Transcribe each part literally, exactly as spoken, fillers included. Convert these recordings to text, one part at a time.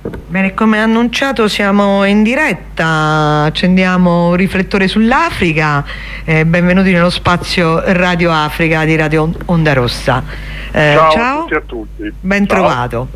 Bene, come annunciato siamo in diretta, accendiamo un riflettore sull'Africa, eh, benvenuti nello spazio Radio Africa di Radio Onda Rossa. Eh, ciao, ciao, a tutti, a tutti. Ben ciao. trovato.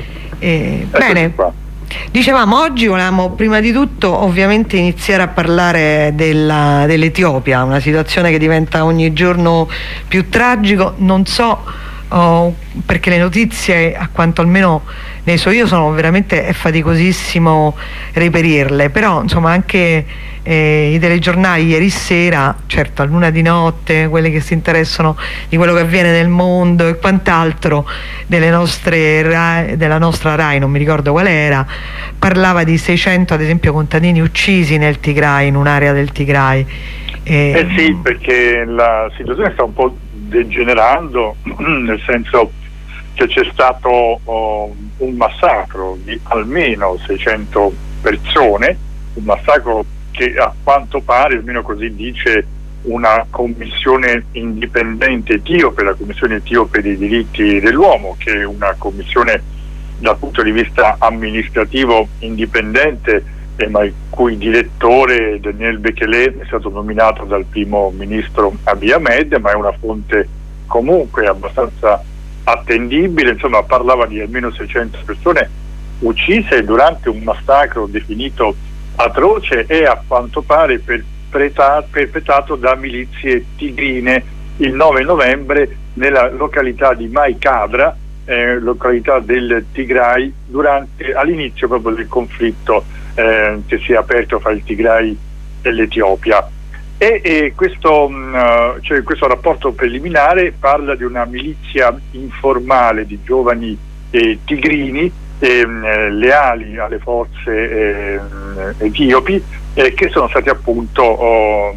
Eh, bene, qua. Dicevamo, oggi volevamo prima di tutto ovviamente iniziare a parlare della, dell'Etiopia, una situazione che diventa ogni giorno più tragico. Non so Oh, perché le notizie, a quanto almeno ne so io, sono veramente è faticosissimo reperirle, però insomma anche eh, i telegiornali ieri sera, certo a luna di notte, quelli che si interessano di quello che avviene nel mondo e quant'altro, delle nostre Rai, della nostra Rai, non mi ricordo qual era, parlava di seicento ad esempio contadini uccisi nel Tigray, in un'area del Tigray. Eh, eh sì, perché la situazione sta un po' degenerando, nel senso che c'è stato oh, un massacro di almeno seicento persone, un massacro che a quanto pare, almeno così dice una commissione indipendente etiope, la Commissione Etiope dei diritti dell'uomo, che è una commissione dal punto di vista amministrativo indipendente, eh, ma il cui direttore Daniel Bekele è stato nominato dal primo ministro Abiy Ahmed, ma è una fonte comunque abbastanza attendibile. Insomma, parlava di almeno seicento persone uccise durante un massacro definito atroce e a quanto pare perpetra- perpetrato da milizie tigrine il nove novembre nella località di Mai Kadra, eh, località del Tigray, durante all'inizio proprio del conflitto eh, che si è aperto fra il Tigray e l'Etiopia. E, e questo, mh, cioè, questo rapporto preliminare parla di una milizia informale di giovani eh, tigrini eh, leali alle forze eh, etiopi, eh, che sono stati appunto oh,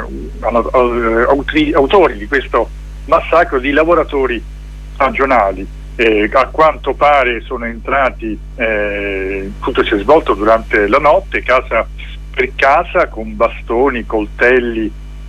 autori, autori di questo massacro di lavoratori stagionali. Eh, a quanto pare sono entrati, eh, tutto si è svolto durante la notte, casa per casa, con bastoni, coltelli,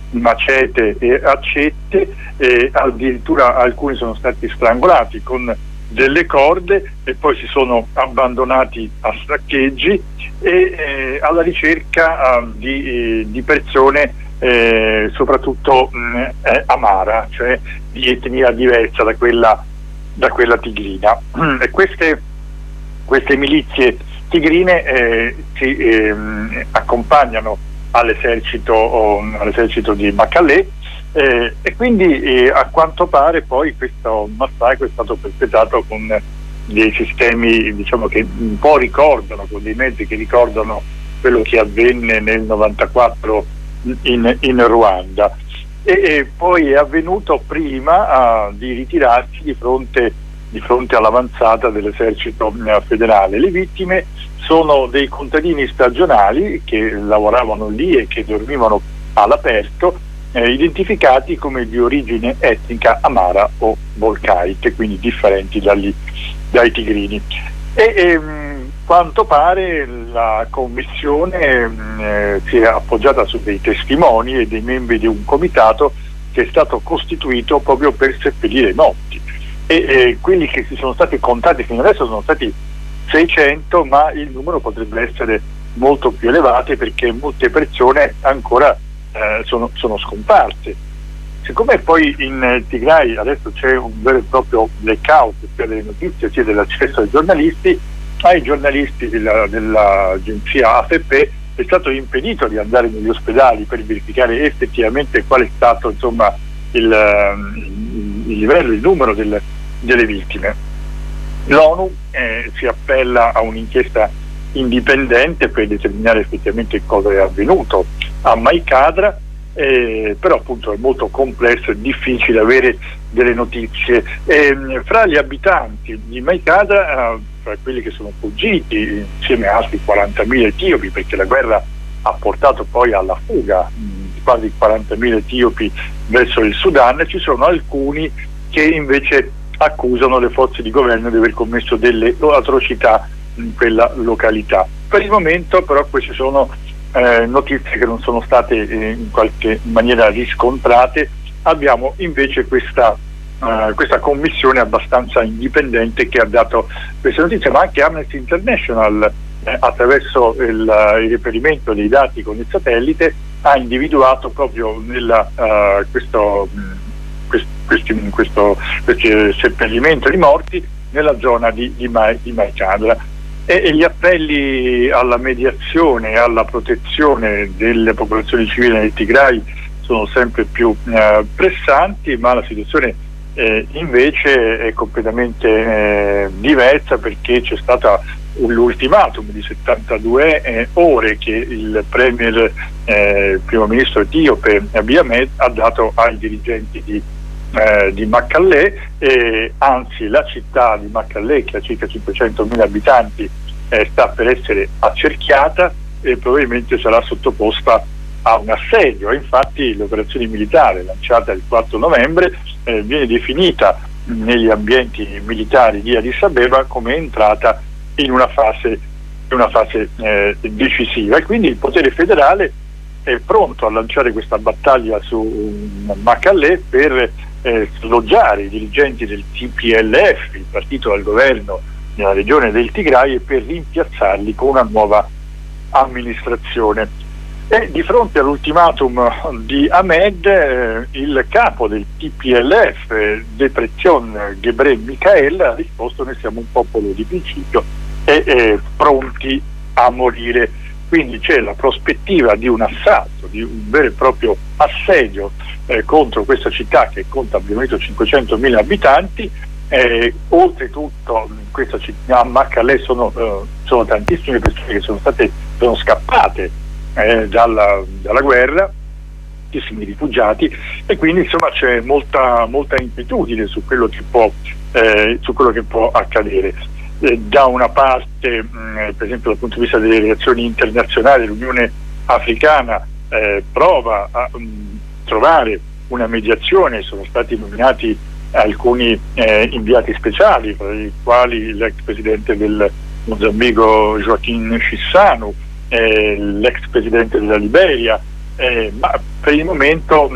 macete e accette, e addirittura alcuni sono stati strangolati con delle corde e poi si sono abbandonati a saccheggi e eh, alla ricerca uh, di, eh, di persone eh, soprattutto mh, eh, amara, cioè di etnia diversa da quella, da quella tigrina. E queste, queste milizie tigrine eh, si eh, accompagnano all'esercito, oh, all'esercito di Mekele, eh, e quindi eh, a quanto pare poi questo massacro è stato perpetrato con dei sistemi, diciamo, che un po' ricordano, con dei mezzi che ricordano quello che avvenne nel novantaquattro in, in Ruanda, e, e poi è avvenuto prima uh, di ritirarsi di fronte di fronte all'avanzata dell'esercito federale. Le vittime sono dei contadini stagionali che lavoravano lì e che dormivano all'aperto, eh, identificati come di origine etnica amara o volcaiche, quindi differenti dagli, dai tigrini. E ehm, quanto pare la commissione eh, si è appoggiata su dei testimoni e dei membri di un comitato che è stato costituito proprio per seppellire i morti. E eh, quelli che si sono stati contati fino adesso sono stati seicento, ma il numero potrebbe essere molto più elevato perché molte persone ancora eh, sono, sono scomparse. Siccome poi in Tigray adesso c'è un vero e proprio blackout sia delle notizie sia dell'accesso ai giornalisti, ai giornalisti della, dell'agenzia A F P è stato impedito di andare negli ospedali per verificare effettivamente qual è stato, insomma, il, il, il livello, il numero del, delle vittime. L'ONU eh, si appella a un'inchiesta indipendente per determinare effettivamente cosa è avvenuto a Mai Kadra, eh, però appunto è molto complesso e difficile avere delle notizie. Eh, fra gli abitanti di Mai Kadra, eh, fra quelli che sono fuggiti insieme a altri quarantamila etiopi, perché la guerra ha portato poi alla fuga di quasi quarantamila etiopi verso il Sudan, ci sono alcuni che invece accusano le forze di governo di aver commesso delle atrocità in quella località. Per il momento però queste sono eh, notizie che non sono state eh, in qualche maniera riscontrate. Abbiamo invece questa uh, questa commissione abbastanza indipendente che ha dato queste notizie, ma anche Amnesty International eh, attraverso il, il reperimento dei dati con il satellite ha individuato proprio nella, uh, questo, quest, questi, questo, questo seppellimento di morti nella zona di, di, Mai, di Maikadra. E, e gli appelli alla mediazione e alla protezione delle popolazioni civili nel Tigray sono sempre più eh, pressanti, ma la situazione eh, invece è completamente eh, diversa, perché c'è stata l'ultimatum di settantadue eh, ore che il premier, eh, il primo ministro etiope Abiy Ahmed ha dato ai dirigenti di, eh, di Mekelle, e anzi la città di Mekelle, che ha circa cinquecentomila abitanti, eh, sta per essere accerchiata e probabilmente sarà sottoposta a un assedio. Infatti l'operazione militare lanciata il quattro novembre eh, viene definita negli ambienti militari di Addis Abeba come entrata in una fase, in una fase eh, decisiva, e quindi il potere federale è pronto a lanciare questa battaglia su Mekelle per eh, sloggiare i dirigenti del T P L F, il partito al governo nella regione del Tigray, e per rimpiazzarli con una nuova amministrazione. E di fronte all'ultimatum di Ahmed, eh, il capo del T P L F, Debretsion Gebre-Michael, ha risposto: noi siamo un popolo di principio e eh, pronti a morire. Quindi c'è la prospettiva di un assalto, di un vero e proprio assedio eh, contro questa città che conta abbiamo detto cinquecentomila abitanti. Eh, oltretutto in questa città a Mekelle sono, eh, sono tantissime persone che sono state sono scappate eh, dalla, dalla guerra, tantissimi rifugiati, e quindi insomma c'è molta, molta inquietudine su quello che può, eh, su quello che può accadere. Eh, da una parte mh, per esempio dal punto di vista delle relazioni internazionali, l'Unione Africana eh, prova a mh, trovare una mediazione. Sono stati nominati alcuni eh, inviati speciali, tra i quali l'ex presidente del Mozambico Joaquin Chissano, eh, l'ex presidente della Liberia, eh, ma per il momento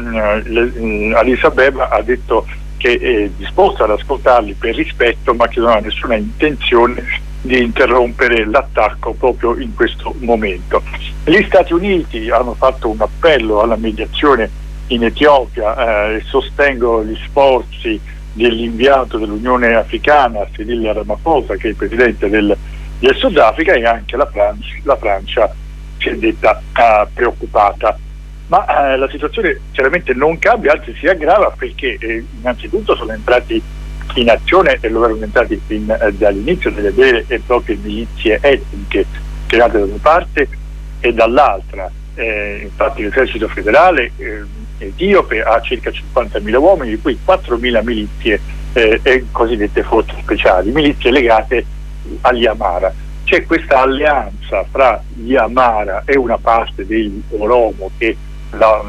mh, Addis Abeba ha detto che è disposta ad ascoltarli per rispetto, ma che non ha nessuna intenzione di interrompere l'attacco proprio in questo momento. Gli Stati Uniti hanno fatto un appello alla mediazione in Etiopia e eh, sostengo gli sforzi dell'inviato dell'Unione Africana Cyril Ramaphosa, che è il presidente del, del Sudafrica, e anche la Francia, la Francia si è detta eh, preoccupata. Ma eh, la situazione chiaramente non cambia, anzi si aggrava, perché eh, innanzitutto sono entrati in azione, e lo erano entrati fin eh, dall'inizio, delle vere e proprie milizie etniche create da una parte e dall'altra. Eh, infatti l'esercito federale eh, etiope ha circa cinquantamila uomini, di cui quattromila milizie eh, e cosiddette forze speciali, milizie legate agli Amara. C'è questa alleanza fra gli Amara e una parte degli Oromo, che la,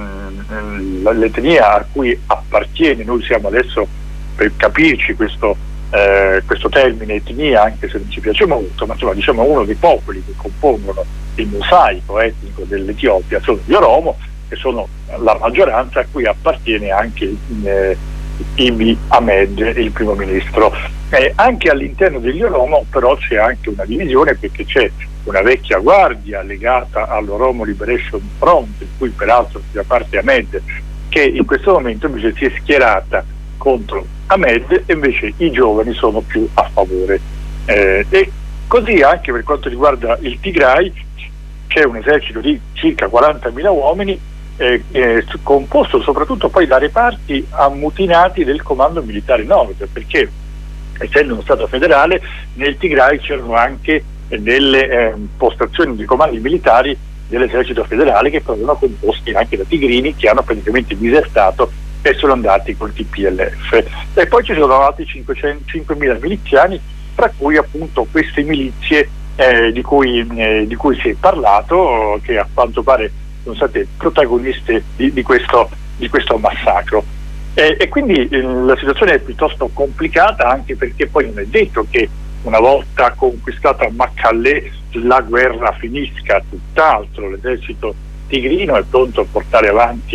mh, l'etnia a cui appartiene. Noi siamo adesso, per capirci questo, eh, questo termine etnia, anche se non ci piace molto, ma insomma diciamo uno dei popoli che compongono il mosaico etnico dell'Etiopia sono gli Oromo, che sono la maggioranza, a cui appartiene anche eh, Abiy Ahmed, il primo ministro. Eh, anche all'interno degli Oromo però c'è anche una divisione, perché c'è una vecchia guardia legata all'Oromo Liberation Front, in cui peraltro fa parte Ahmed, che in questo momento invece si è schierata contro Ahmed, e invece i giovani sono più a favore. Eh, e così anche per quanto riguarda il Tigray c'è un esercito di circa quarantamila uomini, eh, eh, composto soprattutto poi da reparti ammutinati del Comando Militare Nord, perché essendo uno Stato federale nel Tigray c'erano anche eh, delle eh, postazioni di comandi militari dell'esercito federale, che erano composti anche da tigrini che hanno praticamente disertato e sono andati col T P L F. E poi ci sono altri cinquemila miliziani, tra cui appunto queste milizie eh, di, cui, eh, di cui si è parlato, che a quanto pare sono state protagoniste di, di, questo, di questo massacro. Eh, e quindi eh, la situazione è piuttosto complicata, anche perché poi non è detto che una volta conquistata Mekelle la guerra finisca, tutt'altro. L'esercito tigrino è pronto a portare avanti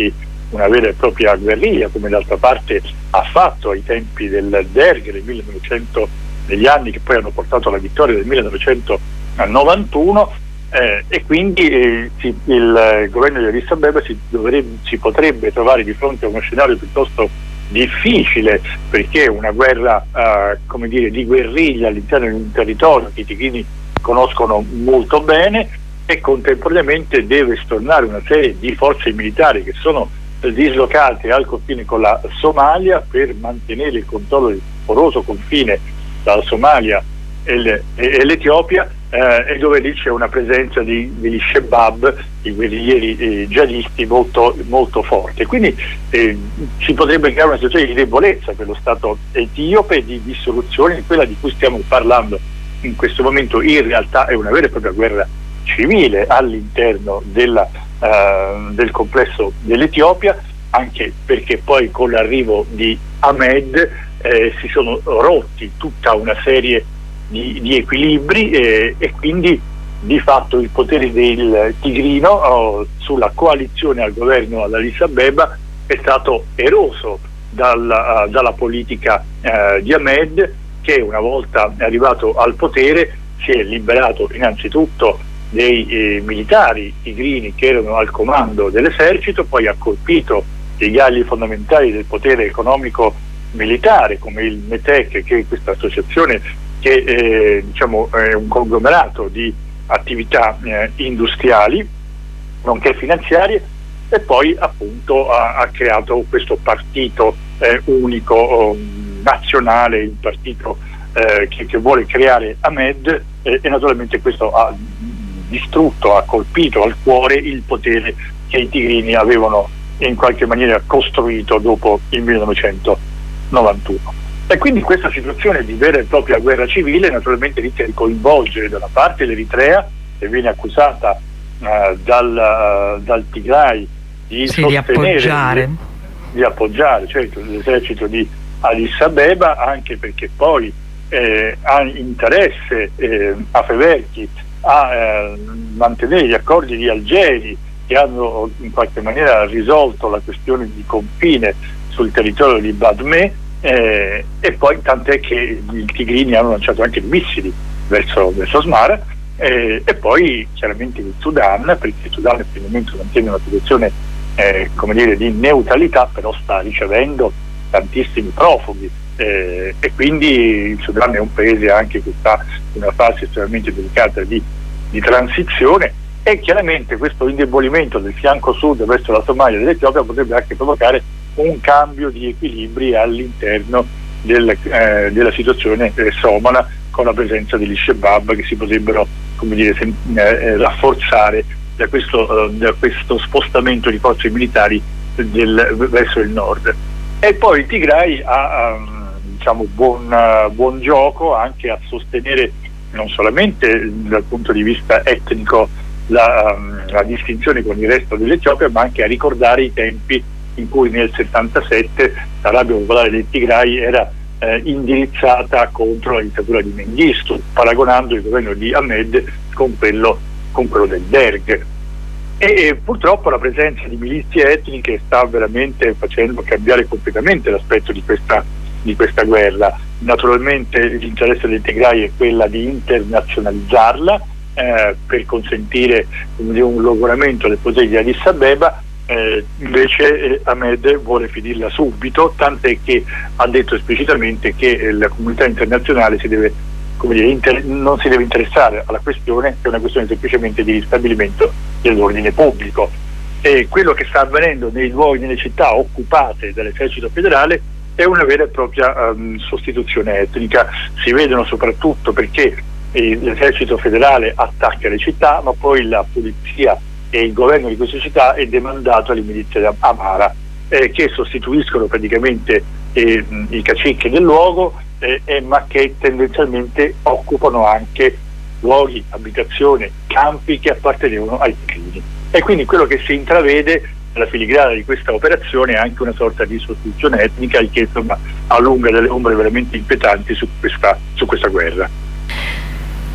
una vera e propria guerriglia, come d'altra parte ha fatto ai tempi del Derg nel millenovecento, negli anni che poi hanno portato alla vittoria del millenovecentonovantuno, eh, e quindi eh, si, il governo di Addis Abeba si, dovrebbe, si potrebbe trovare di fronte a uno scenario piuttosto difficile, perché una guerra eh, come dire, di guerriglia all'interno di un territorio che i tigrini conoscono molto bene, e contemporaneamente deve stornare una serie di forze militari che sono dislocate al confine con la Somalia per mantenere il controllo del poroso confine tra la Somalia e, le, e, e l'Etiopia, eh, e dove lì c'è una presenza di, degli Shebab, i guerriglieri eh, jihadisti molto, molto forte. Quindi eh, si potrebbe creare una situazione di debolezza per lo Stato etiope e di dissoluzione, quella di cui stiamo parlando in questo momento. In realtà è una vera e propria guerra civile all'interno della, uh, del complesso dell'Etiopia, anche perché poi con l'arrivo di Ahmed eh, si sono rotti tutta una serie di, di equilibri, eh, e quindi di fatto il potere del Tigrino oh, sulla coalizione al governo ad Addis Abeba è stato eroso dalla, uh, dalla politica uh, di Ahmed, che una volta arrivato al potere si è liberato innanzitutto dei eh, militari tigrini che erano al comando dell'esercito, poi ha colpito i ghiagli fondamentali del potere economico militare come il METEC, che è questa associazione che eh, diciamo è un conglomerato di attività eh, industriali nonché finanziarie, e poi appunto ha, ha creato questo partito eh, unico oh, nazionale, il partito eh, che, che vuole creare Ahmed, eh, e naturalmente questo ha distrutto, ha colpito al cuore il potere che i tigrini avevano in qualche maniera costruito dopo il millenovecentonovantuno. E quindi questa situazione di vera e propria guerra civile naturalmente rischia di coinvolgere da una parte l'Eritrea, che viene accusata uh, dal, uh, dal Tigray di sì, sostenere, di appoggiare, di, di appoggiare certo, l'esercito di Addis Abeba, anche perché poi eh, ha interesse eh, a Afewerki a eh, mantenere gli accordi di Algeri, che hanno in qualche maniera risolto la questione di confine sul territorio di Badmè, eh, e poi tant'è che i tigrini hanno lanciato anche missili verso, verso Asmara, eh, e poi chiaramente il Sudan, perché il Sudan per il momento mantiene una situazione eh, come dire, di neutralità, però sta ricevendo tantissimi profughi, eh, e quindi il Sudan è un paese anche che sta in una fase estremamente delicata di, di transizione, e chiaramente questo indebolimento del fianco sud verso la Somalia e dell'Etiopia potrebbe anche provocare un cambio di equilibri all'interno del, eh, della situazione eh, somala, con la presenza degli Shebab che si potrebbero, come dire, sem- eh, rafforzare da questo, uh, da questo spostamento di forze militari del, verso il nord. E poi il Tigray ha um, diciamo buon, uh, buon gioco anche a sostenere non solamente dal punto di vista etnico la, um, la distinzione con il resto dell'Etiopia, ma anche a ricordare i tempi in cui nel settantasette l'Arabia Popolare del Tigray era eh, indirizzata contro la dittatura di Mengistu, paragonando il governo di Ahmed con quello, con quello del Derg. E, e purtroppo la presenza di milizie etniche sta veramente facendo cambiare completamente l'aspetto di questa, di questa guerra. Naturalmente l'interesse del Tigray è quella di internazionalizzarla eh, per consentire un, un logoramento del potere di Addis Abeba. Eh, invece eh, Ahmed vuole finirla subito, tant'è che ha detto esplicitamente che eh, la comunità internazionale si deve, come dire, inter- non si deve interessare alla questione, è una questione semplicemente di ristabilimento dell'ordine pubblico. E quello che sta avvenendo nei luoghi, nelle città occupate dall'esercito federale è una vera e propria um, sostituzione etnica. Si vedono soprattutto perché eh, l'esercito federale attacca le città, ma poi la polizia e il governo di queste città è demandato alle milizie Amara, eh, che sostituiscono praticamente eh, i cacichi del luogo, eh, eh, ma che tendenzialmente occupano anche luoghi, abitazioni, campi che appartenevano ai tigrini. E quindi quello che si intravede nella filigrana di questa operazione è anche una sorta di sostituzione etnica, che insomma allunga delle ombre veramente inquietanti su questa, su questa guerra.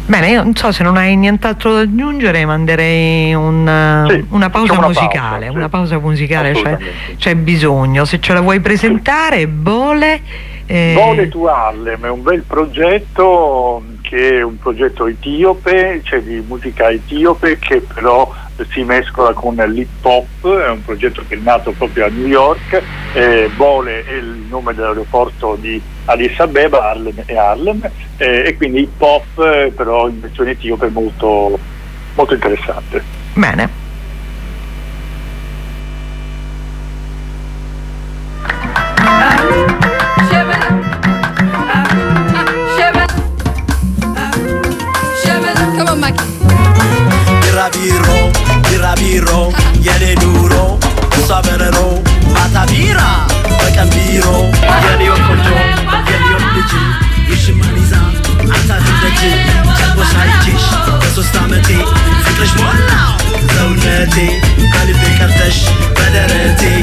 Bene, io non so se non hai nient'altro da aggiungere, manderei un, sì, una pausa una musicale, pausa, una sì. pausa musicale, c'è, c'è bisogno, se ce la vuoi presentare. Bole eh... Bole to Harlem è un bel progetto che è un progetto etiope, cioè di musica etiope, che però si mescola con l'hip hop. È un progetto che è nato proprio a New York. eh, Bole è il nome dell'aeroporto di Addis Abeba, Harlem e Harlem, eh, e quindi hip hop eh, però in versione etiope molto, molto interessante. Bene. Irabiro, irabiro, yene duro, saberero, matabira, bakambiro, yene okojo, yene okoji, yishimaniza, atadindeji, chabo saitish, sostamete, fikrish molla, zaunete, kalibe kartesh, bederete.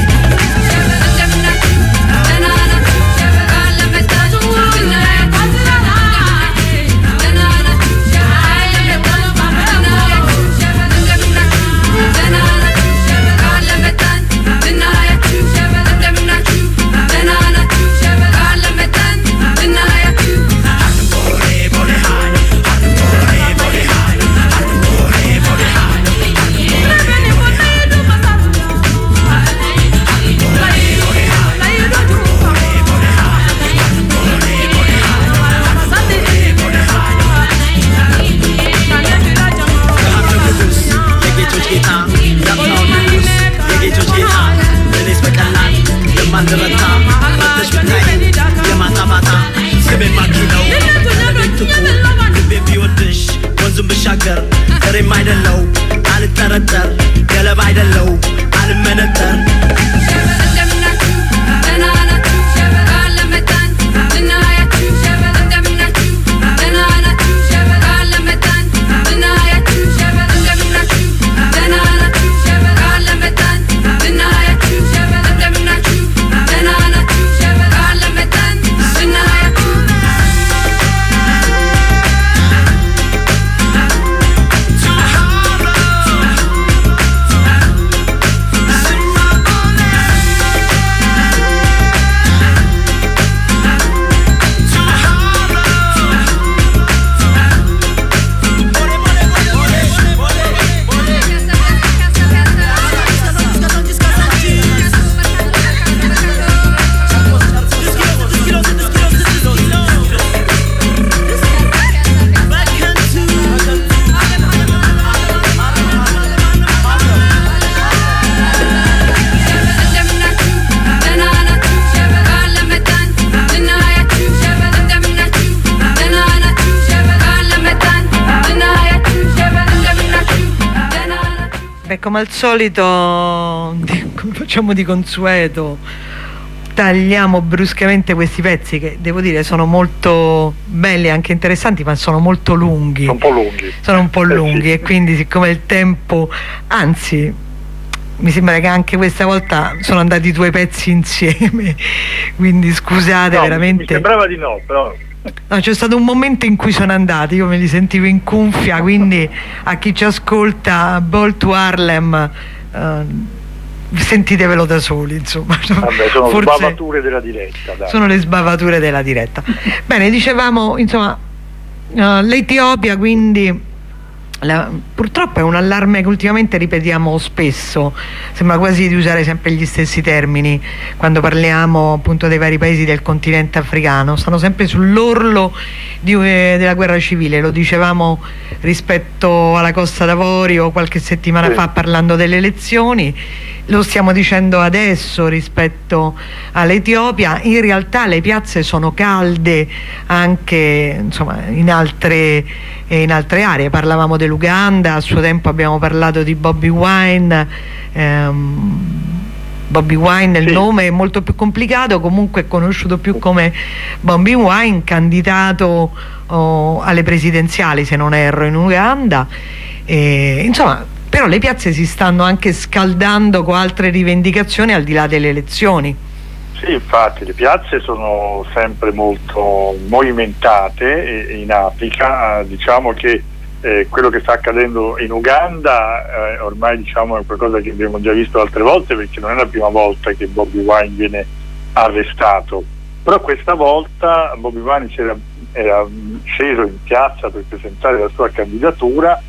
ብሻገር ከሬም አይደለው አልጠረጠር ገለባ አይደለው አልመነጠር Come al solito, come facciamo di consueto, tagliamo bruscamente questi pezzi che devo dire sono molto belli e anche interessanti, ma sono molto lunghi. Sono un po' lunghi. Sono un po' lunghi eh sì. E quindi siccome il tempo, anzi mi sembra che anche questa volta sono andati due pezzi insieme, quindi scusate, no, veramente. Mi sembrava di no, però... No, c'è stato un momento in cui sono andati, io me li sentivo in cuffia, quindi a chi ci ascolta, Bole to Harlem, uh, sentitevelo da soli, insomma. Vabbè, sono Forse sbavature della diretta, dai. Sono le sbavature della diretta. Bene, dicevamo, insomma, uh, l'Etiopia, quindi la, purtroppo è un allarme che ultimamente ripetiamo spesso, sembra quasi di usare sempre gli stessi termini quando parliamo appunto dei vari paesi del continente africano. Stanno sempre sull'orlo di, eh, della guerra civile, lo dicevamo rispetto alla Costa d'Avorio qualche settimana sì. fa parlando delle elezioni, lo stiamo dicendo adesso rispetto all'Etiopia. In realtà le piazze sono calde anche insomma in altre, eh, in altre aree. Parlavamo dell'Uganda, a suo tempo abbiamo parlato di Bobi Wine. ehm, Bobi Wine, il sì. nome è molto più complicato, comunque è conosciuto più come Bobi Wine, candidato oh, alle presidenziali se non erro in Uganda, e, insomma, però le piazze si stanno anche scaldando con altre rivendicazioni al di là delle elezioni. Sì, infatti le piazze sono sempre molto movimentate in Africa. Diciamo che eh, quello che sta accadendo in Uganda eh, ormai diciamo è qualcosa che abbiamo già visto altre volte, perché non è la prima volta che Bobi Wine viene arrestato, però questa volta Bobi Wine era, era sceso in piazza per presentare la sua candidatura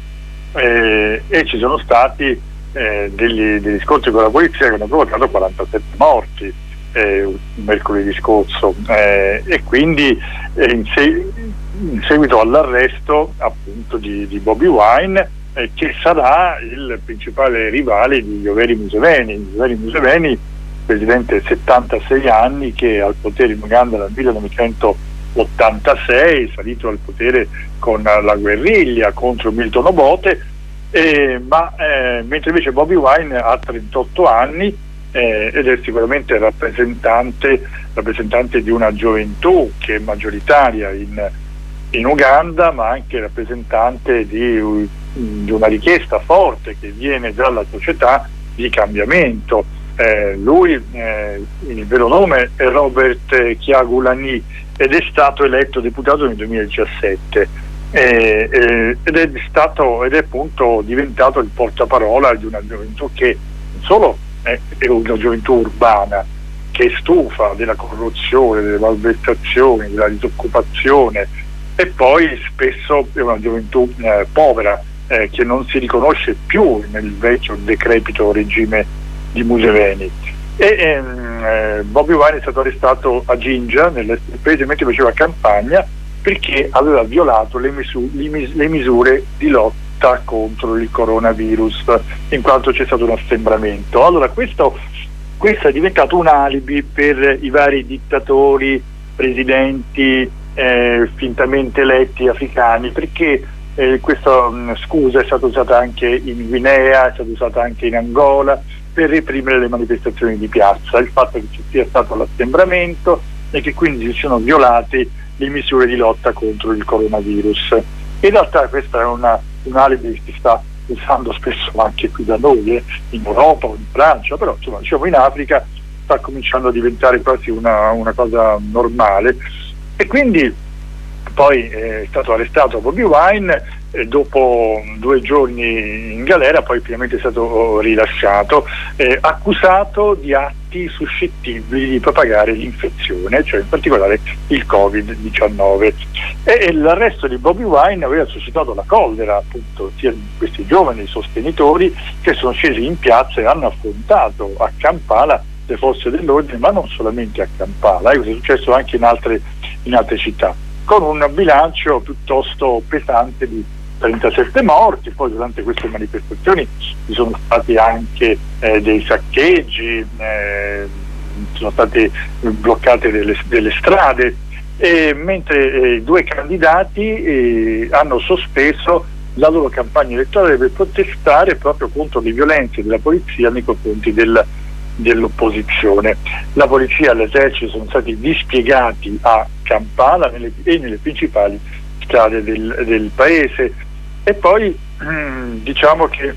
eh, e ci sono stati eh, degli, degli scontri con la polizia che hanno provocato quarantasette morti eh, mercoledì scorso eh, e quindi eh, in, se, in seguito all'arresto appunto di, di Bobi Wine eh, che sarà il principale rivale di Yoweri Museveni. Yoweri Museveni, presidente settantasei anni, che è al potere in Uganda dal millenovecentottantasei, salito al potere con la guerriglia contro Milton Obote, eh, ma eh, mentre invece Bobi Wine ha trentotto anni eh, ed è sicuramente rappresentante, rappresentante di una gioventù che è maggioritaria in, in Uganda, ma anche rappresentante di, di una richiesta forte che viene dalla società di cambiamento. Eh, lui, eh, il vero nome è Robert Kyagulanyi ed è stato eletto deputato nel duemiladiciassette eh, eh, ed è stato ed è appunto diventato il portaparola di una gioventù che non solo è, è una gioventù urbana che è stufa della corruzione, delle malversazioni, della disoccupazione, e poi spesso è una gioventù eh, povera eh, che non si riconosce più nel vecchio decrepito regime di Museveni. E ehm, eh, Bobi Wine è stato arrestato a Jinja, nel paese mentre faceva campagna, perché aveva violato le, misu- le, mis- le misure di lotta contro il coronavirus, in quanto c'è stato un assembramento. Allora questo, questo è diventato un alibi per i vari dittatori, presidenti eh, fintamente eletti africani, perché eh, questa mh, scusa è stata usata anche in Guinea, è stata usata anche in Angola per reprimere le manifestazioni di piazza, il fatto che ci sia stato l'assembramento e che quindi si siano violate le misure di lotta contro il coronavirus. In realtà questa è una, un alibi che si sta usando spesso anche qui da noi, eh, in Europa o in Francia, però insomma, diciamo in Africa sta cominciando a diventare quasi una, una cosa normale. E quindi poi è stato arrestato Bobi Wine e dopo due giorni in galera poi finalmente è stato rilasciato, eh, accusato di atti suscettibili di propagare l'infezione, cioè in particolare il covid diciannove, e, e l'arresto di Bobi Wine aveva suscitato la collera appunto sia di questi giovani sostenitori che sono scesi in piazza e hanno affrontato a Kampala le forze dell'ordine, ma non solamente a Kampala, eh, questo è successo anche in altre, in altre città, con un bilancio piuttosto pesante di trentasette morti. Poi durante queste manifestazioni ci sono stati anche eh, dei saccheggi, eh, sono state bloccate delle, delle strade, e mentre eh, i due candidati eh, hanno sospeso la loro campagna elettorale per protestare proprio contro le violenze della polizia nei confronti del, dell'opposizione. La polizia e l'esercito sono stati dispiegati a Kampala nelle, e nelle principali strade del, del paese. E poi mh, diciamo che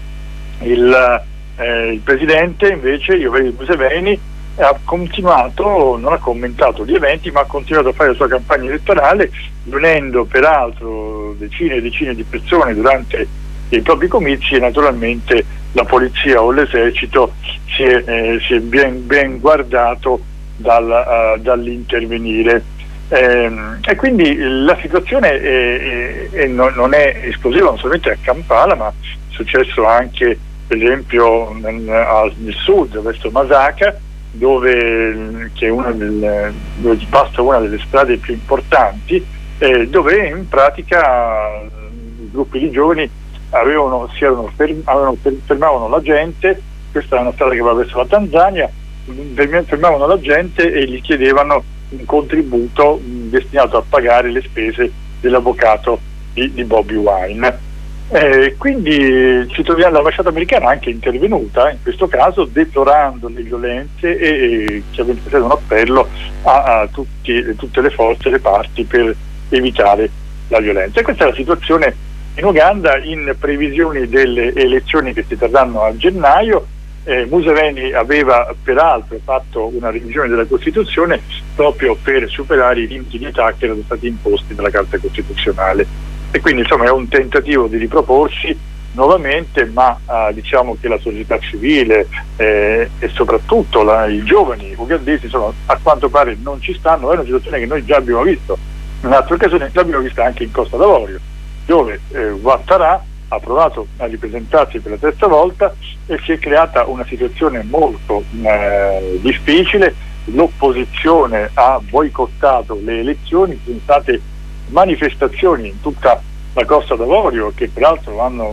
il, eh, il presidente invece, Yoweri Museveni, ha continuato, non ha commentato gli eventi, ma ha continuato a fare la sua campagna elettorale, riunendo peraltro decine e decine di persone durante i propri comizi, e naturalmente la polizia o l'esercito si è, eh, si è ben, ben guardato dal, uh, dall'intervenire. Eh, e quindi la situazione è, è, è, non, non è esplosiva non solamente a Kampala, ma è successo anche per esempio nel, nel sud, verso Masaka, dove, che è una del, dove passa una delle strade più importanti, eh, dove in pratica i gruppi di giovani avevano, si erano ferm, avevano, fermavano la gente. Questa è una strada che va verso la Tanzania, fermavano la gente e gli chiedevano un contributo mh, destinato a pagare le spese dell'avvocato di, di Bobi Wine. Eh, quindi ci troviamo, l'ambasciata americana è anche intervenuta in questo caso, deplorando le violenze e, e chiaramente facendo un appello a, a tutti, tutte le forze, le parti, per evitare la violenza. E questa è la situazione in Uganda in previsione delle elezioni che si terranno a gennaio. Eh, Museveni aveva peraltro fatto una revisione della Costituzione proprio per superare i limiti di età che erano stati imposti dalla Carta Costituzionale, e quindi insomma è un tentativo di riproporsi nuovamente, ma eh, diciamo che la società civile eh, e soprattutto la, i giovani ugandesi insomma, a quanto pare non ci stanno. È una situazione che noi già abbiamo visto in altre occasioni, l'abbiamo vista anche in Costa d'Avorio, dove eh, Ouattara ha provato a ripresentarsi per la terza volta e si è creata una situazione molto eh, difficile. L'opposizione ha boicottato le elezioni, ci sono state manifestazioni in tutta la Costa d'Avorio che peraltro hanno,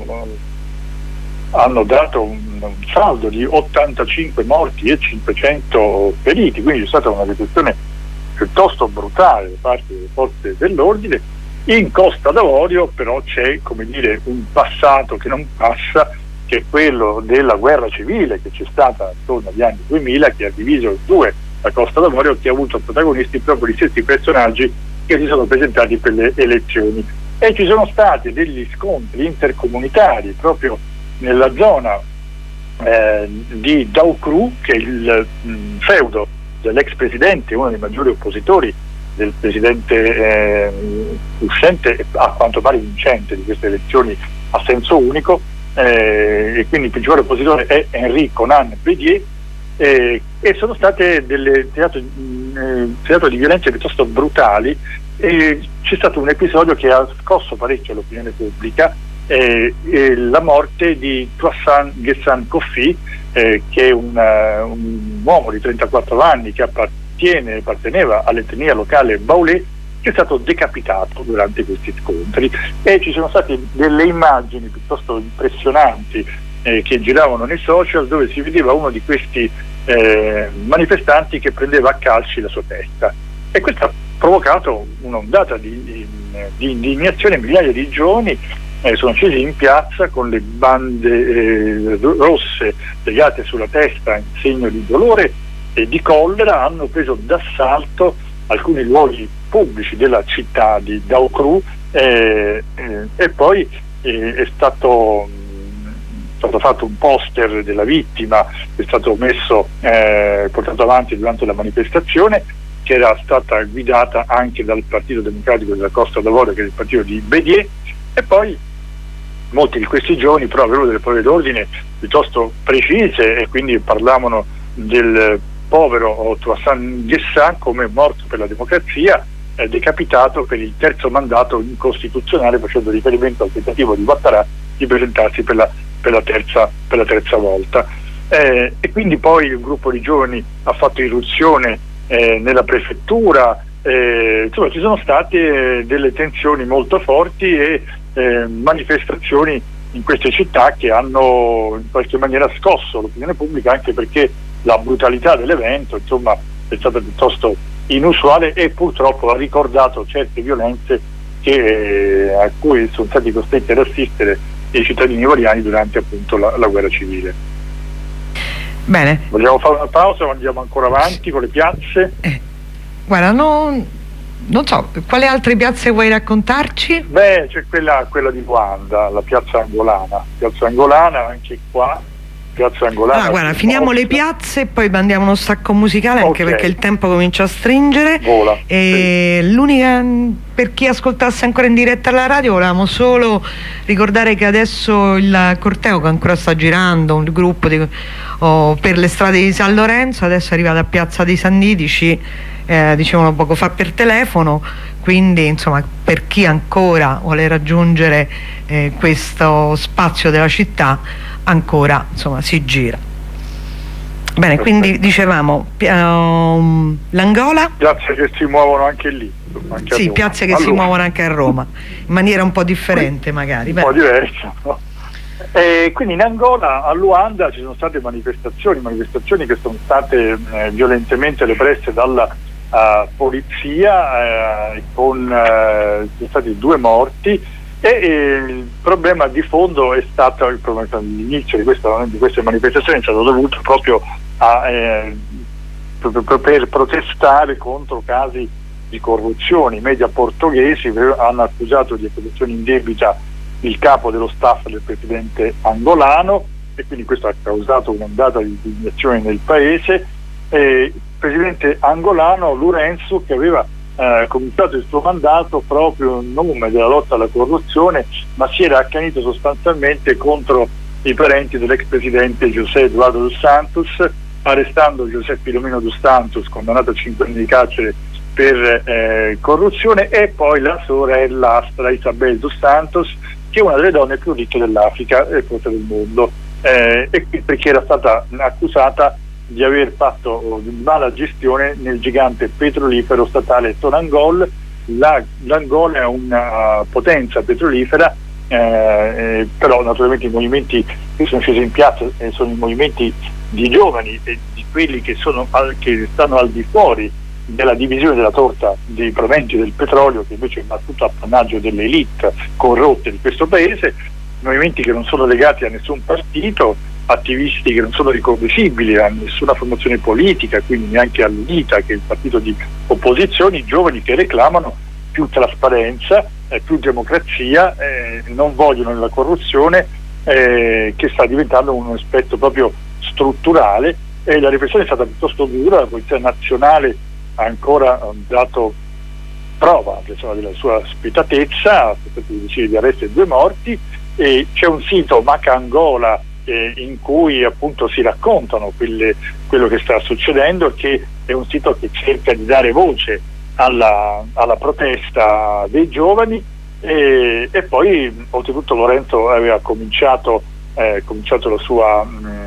hanno dato un, un saldo di ottantacinque morti e cinquecento feriti, quindi c'è stata una situazione piuttosto brutale da parte delle forze dell'ordine. In Costa d'Avorio però c'è, come dire, un passato che non passa, che è quello della guerra civile che c'è stata attorno agli anni duemila, che ha diviso in due la Costa d'Avorio, che ha avuto protagonisti proprio gli stessi personaggi che si sono presentati per le elezioni, e ci sono stati degli scontri intercomunitari proprio nella zona eh, di Daukru, che è il mh, feudo dell'ex presidente, uno dei maggiori oppositori del presidente eh, uscente, a quanto pare vincente di queste elezioni a senso unico, eh, e quindi il principale oppositore è Henri Konan Bédié, eh, e sono state delle teatro, eh, teatro di violenze piuttosto brutali, e c'è stato un episodio che ha scosso parecchio l'opinione pubblica, eh, eh, la morte di Toussaint Ghessan Kofi, eh, che è un, uh, un uomo di trentaquattro anni che appartiene apparteneva all'etnia locale Baulé, che è stato decapitato durante questi scontri, e ci sono state delle immagini piuttosto impressionanti eh, che giravano nei social, dove si vedeva uno di questi eh, manifestanti che prendeva a calci la sua testa, e questo ha provocato un'ondata di, di, di indignazione. Migliaia di giovani eh, sono scesi in piazza con le bande eh, rosse legate sulla testa in segno di dolore e di collera, hanno preso d'assalto alcuni luoghi pubblici della città di Daukru, eh, eh, e poi eh, è stato, mh, è stato fatto un poster della vittima, è stato messo, eh, portato avanti durante la manifestazione, che era stata guidata anche dal Partito Democratico della Costa d'Avorio, che è il partito di Bédié, e poi molti di questi giovani però avevano delle prove d'ordine piuttosto precise, e quindi parlavano del povero Toussaint Ghessan come morto per la democrazia, eh, decapitato per il terzo mandato incostituzionale, facendo riferimento al tentativo di Ouattara di presentarsi per la, per la, terza, per la terza volta. Eh, e quindi poi un gruppo di giovani ha fatto irruzione eh, nella prefettura, eh, insomma ci sono state eh, delle tensioni molto forti e eh, manifestazioni in queste città che hanno in qualche maniera scosso l'opinione pubblica, anche perché la brutalità dell'evento insomma è stata piuttosto inusuale e purtroppo ha ricordato certe violenze che, eh, a cui sono stati costretti ad assistere i cittadini ivoriani durante appunto la, la guerra civile. Bene. Vogliamo fare una pausa o andiamo ancora avanti con le piazze? Eh, guarda, non, non so, quali altre piazze vuoi raccontarci? Beh, c'è quella, quella di Luanda, la piazza Angolana, piazza Angolana anche qua. Piazza Angolana. Allora, guarda, finiamo le piazze e poi mandiamo uno stacco musicale, anche okay, perché il tempo comincia a stringere. Vola. E sì. L'unica, per chi ascoltasse ancora in diretta alla radio, volevamo solo ricordare che adesso il corteo che ancora sta girando, un gruppo di, oh, per le strade di San Lorenzo, adesso è arrivato a Piazza dei Sandidici, eh, dicevano poco fa per telefono, quindi insomma per chi ancora vuole raggiungere eh, questo spazio della città ancora insomma si gira. Bene, quindi dicevamo um, l'Angola, piazze che si muovono anche lì, anche sì, piazze che allora. si muovono anche a Roma in maniera un po' differente, magari un po' diversa, no? E quindi in Angola, a Luanda, ci sono state manifestazioni manifestazioni che sono state eh, violentemente represse dalla uh, polizia, eh, con uh, ci sono stati due morti. E, e il problema di fondo è stato, il problema, l'inizio di, questa, di queste manifestazioni è stato dovuto proprio a, eh, per, per protestare contro casi di corruzione. I media portoghesi hanno accusato di accusazione indebita il capo dello staff del presidente angolano, e quindi questo ha causato un'ondata di indignazione nel paese. Eh, il presidente angolano Lourenço, che aveva eh, cominciato il suo mandato proprio in nome della lotta alla corruzione, ma si era accanito sostanzialmente contro i parenti dell'ex presidente José Eduardo dos Santos, arrestando José Filomeno dos Santos, condannato a cinque anni di carcere per eh, corruzione, e poi la sorellastra Isabel dos Santos, che è una delle donne più ricche dell'Africa e forse del mondo, eh, e perché era stata accusata di aver fatto mala gestione nel gigante petrolifero statale Sonangol. La, L'Angola è una potenza petrolifera, eh, però naturalmente i movimenti che sono scesi in piazza eh, sono i movimenti di giovani e di quelli che, sono al, che stanno al di fuori della divisione della torta dei proventi del petrolio, che invece è tutto appannaggio delle elite corrotte di questo paese, movimenti che non sono legati a nessun partito, attivisti che non sono riconducibili a nessuna formazione politica, quindi neanche all'U N I T A, che è il partito di opposizione, giovani che reclamano più trasparenza, eh, più democrazia, eh, non vogliono la corruzione, eh, che sta diventando un aspetto proprio strutturale, e la repressione è stata piuttosto dura. La Polizia Nazionale ha ancora dato prova insomma, della sua spietatezza, di arresti e due morti, e c'è un sito Macangola eh, in cui appunto si raccontano quelle, quello che sta succedendo, che è un sito che cerca di dare voce alla, alla protesta dei giovani, e, e poi oltretutto Lourenço aveva cominciato, eh, cominciato la sua,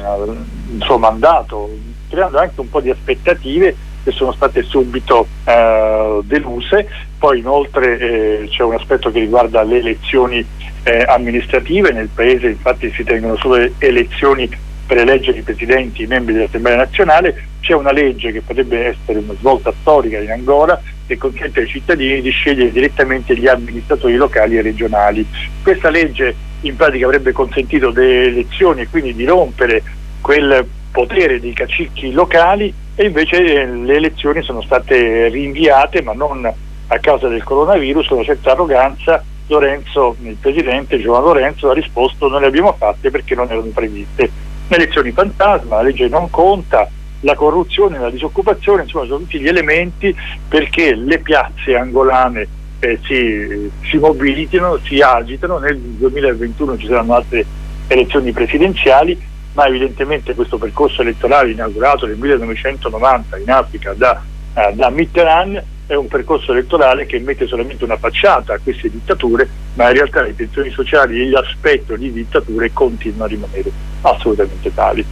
mh, il suo mandato creando anche un po' di aspettative che sono state subito eh, deluse. Poi inoltre eh, c'è un aspetto che riguarda le elezioni eh, amministrative. Nel paese infatti si tengono solo le elezioni per eleggere i presidenti, i membri dell'Assemblea nazionale. C'è una legge che potrebbe essere una svolta storica in Angola, che consente ai cittadini di scegliere direttamente gli amministratori locali e regionali. Questa legge in pratica avrebbe consentito delle elezioni e quindi di rompere quel potere dei cacicchi locali, e invece eh, le elezioni sono state rinviate, ma non a causa del coronavirus. Con una certa arroganza Lourenço, il presidente João Lourenço, ha risposto: non le abbiamo fatte perché non erano previste. Elezioni fantasma, la legge non conta, la corruzione, la disoccupazione, insomma sono tutti gli elementi perché le piazze angolane eh, si, si mobilitino, si agitano. Nel duemilaventuno ci saranno altre elezioni presidenziali, ma evidentemente questo percorso elettorale inaugurato nel millenovecentonovanta in Africa da, uh, da Mitterrand è un percorso elettorale che mette solamente una facciata a queste dittature, ma in realtà le tensioni sociali e l'aspetto di dittature continuano a rimanere assolutamente tali.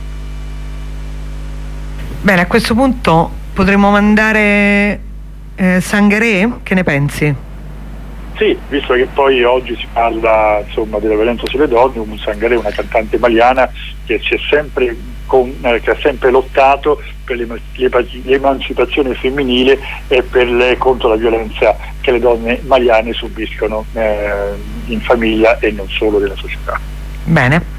Bene, a questo punto potremmo mandare eh, Sangaré, che ne pensi? Sì, visto che poi oggi si parla insomma della violenza sulle donne, un Sangaré, una cantante maliana che si è sempre con, eh, che ha sempre lottato per l'emancipazione femminile e per le, contro la violenza che le donne maliane subiscono eh, in famiglia e non solo nella società. Bene.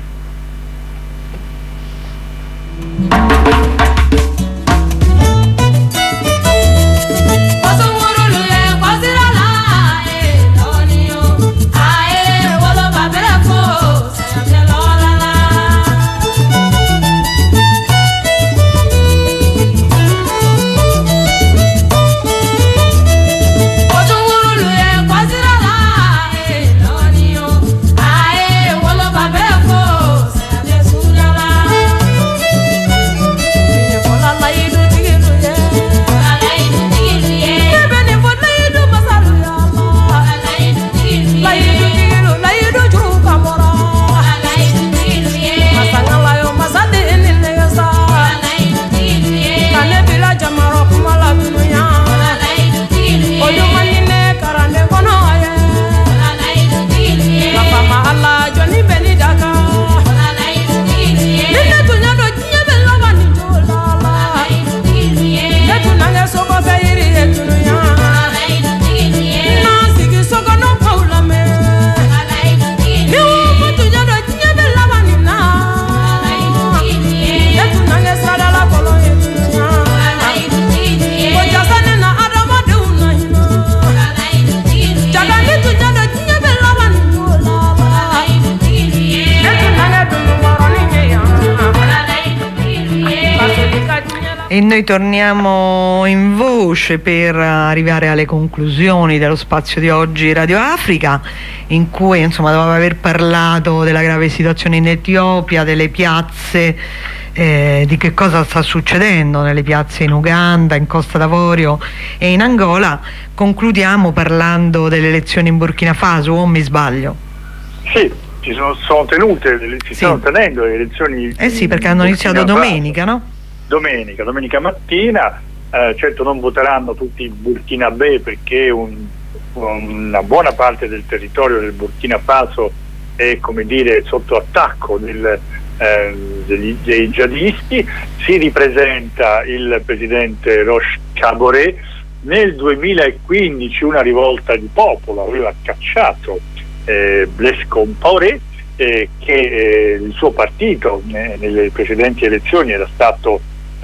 Quase lá, eh, Lónio, aê, o lo babefo. E noi torniamo in voce per arrivare alle conclusioni dello spazio di oggi Radio Africa, in cui insomma dopo aver parlato della grave situazione in Etiopia, delle piazze, eh, di che cosa sta succedendo nelle piazze in Uganda, in Costa d'Avorio e in Angola, concludiamo parlando delle elezioni in Burkina Faso, o mi sbaglio? Sì, ci sono, sono tenute, si sì. stanno tenendo le elezioni. Eh sì, perché hanno iniziato domenica, no? Domenica, domenica mattina, eh, certo non voteranno tutti i burkinabè perché un, una buona parte del territorio del Burkina Faso è, come dire, sotto attacco del, eh, degli, dei jihadisti. Si ripresenta il presidente Roch Kaboré. Nel duemilaquindici una rivolta di popolo aveva cacciato eh, Blaise Compaoré, eh, che eh, il suo partito eh, nelle precedenti elezioni era stato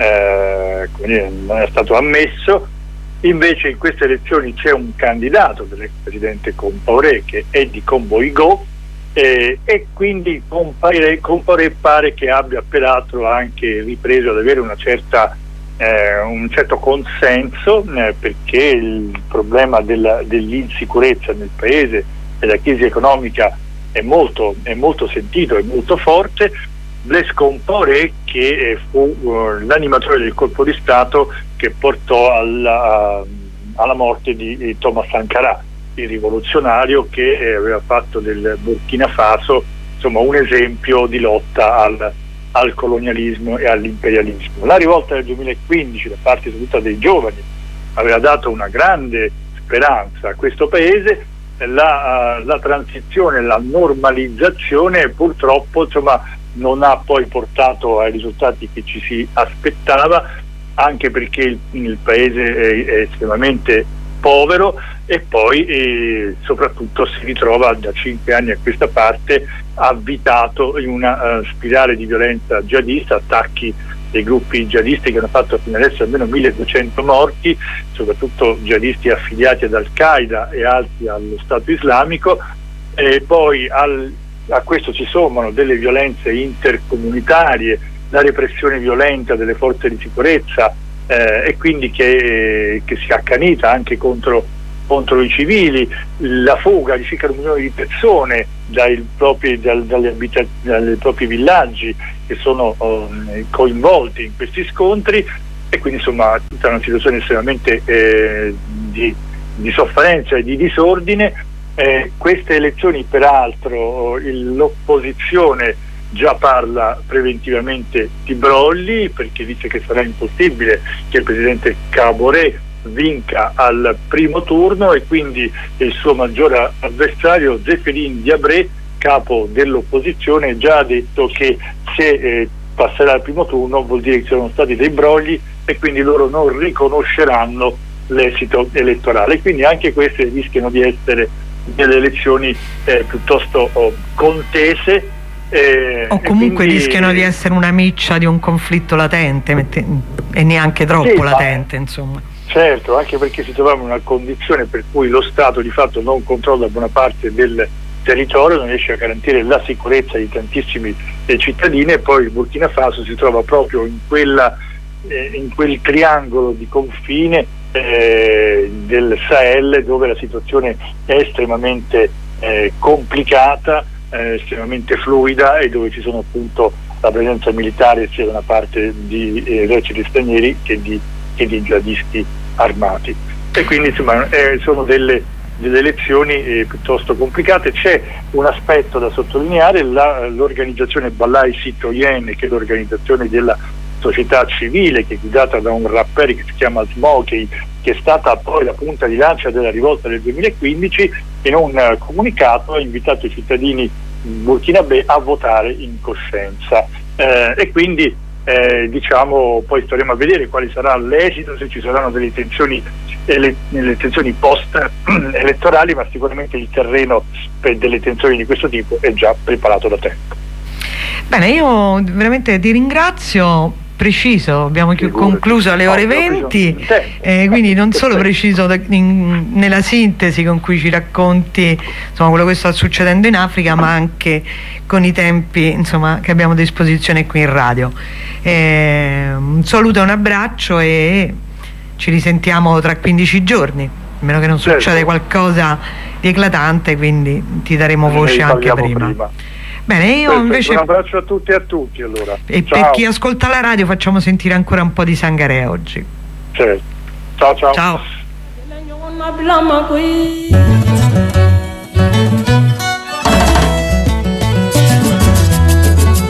Eh, non è stato ammesso. Invece in queste elezioni c'è un candidato dell'ex presidente Compaoré, che è di Kombo-Igo, eh, e quindi Compaoré, Compaoré pare che abbia peraltro anche ripreso ad avere una certa, eh, un certo consenso, eh, perché il problema della, dell'insicurezza nel paese e la crisi economica è molto, è molto sentito, è molto forte. Blaise Compaoré, che eh, fu uh, l'animatore del colpo di Stato che portò alla, uh, alla morte di, di Thomas Sankara, il rivoluzionario che eh, aveva fatto del Burkina Faso insomma un esempio di lotta al, al colonialismo e all'imperialismo. La rivolta del duemilaquindici da parte soprattutto dei giovani aveva dato una grande speranza a questo paese. La, uh, la transizione, la normalizzazione purtroppo insomma non ha poi portato ai risultati che ci si aspettava, anche perché il, il paese è, è estremamente povero e poi eh, soprattutto si ritrova da cinque anni a questa parte avvitato in una uh, spirale di violenza jihadista, attacchi dei gruppi jihadisti che hanno fatto fino adesso almeno milleduecento morti, soprattutto jihadisti affiliati ad Al-Qaeda e altri allo Stato Islamico, e poi al a questo si sommano delle violenze intercomunitarie, la repressione violenta delle forze di sicurezza, eh, e quindi che, che si è accanita anche contro, contro i civili, la fuga di circa un milione di persone dai propri, dal, dalle abita- dai propri villaggi che sono um, coinvolti in questi scontri, e quindi insomma tutta una situazione estremamente eh, di, di sofferenza e di disordine. Eh, queste elezioni peraltro il, l'opposizione già parla preventivamente di brogli, perché dice che sarà impossibile che il presidente Kaboré vinca al primo turno, e quindi il suo maggiore avversario Zéphirine Diabré, capo dell'opposizione, già ha detto che se eh, passerà al primo turno vuol dire che ci sono stati dei brogli e quindi loro non riconosceranno l'esito elettorale. Quindi anche queste rischiano di essere delle elezioni eh, piuttosto oh, contese, eh, o comunque quindi, rischiano di essere una miccia di un conflitto latente mette, e neanche troppo sì, latente insomma. Certo, anche perché si trova in una condizione per cui lo Stato di fatto non controlla buona parte del territorio, non riesce a garantire la sicurezza di tantissimi eh, cittadini, e poi il Burkina Faso si trova proprio in, quella, eh, in quel triangolo di confine Eh, del Sahel, dove la situazione è estremamente eh, complicata, eh, estremamente fluida, e dove ci sono appunto la presenza militare sia da una parte di eh, eserciti stranieri che di, che di jihadisti armati. E quindi insomma eh, sono delle, delle elezioni eh, piuttosto complicate. C'è un aspetto da sottolineare: la, l'organizzazione Balai Citoyen, che è l'organizzazione della società civile, che è guidata da un rapper che si chiama Smokey, che è stata poi la punta di lancia della rivolta del duemilaquindici, in un uh, comunicato ha invitato i cittadini burkinabè a votare in coscienza, eh, e quindi eh, diciamo poi staremo a vedere quale sarà l'esito, se ci saranno delle tensioni, ele- delle tensioni post elettorali, ma sicuramente il terreno per delle tensioni di questo tipo è già preparato da tempo. Bene, io veramente ti ringrazio preciso, abbiamo chi- concluso alle ore venti, eh, quindi non solo preciso in, nella sintesi con cui ci racconti insomma quello che sta succedendo in Africa, ma anche con i tempi insomma che abbiamo a disposizione qui in radio. Eh, un saluto e un abbraccio e ci risentiamo tra quindici giorni, a meno che non succeda certo. qualcosa di eclatante, quindi ti daremo voce anche prima. prima. Bene, io Perfetto, invece un abbraccio a tutti e a tutti allora. E ciao. Per chi ascolta la radio facciamo sentire ancora un po' di Sangaré oggi. Certo. Ciao ciao. Ciao.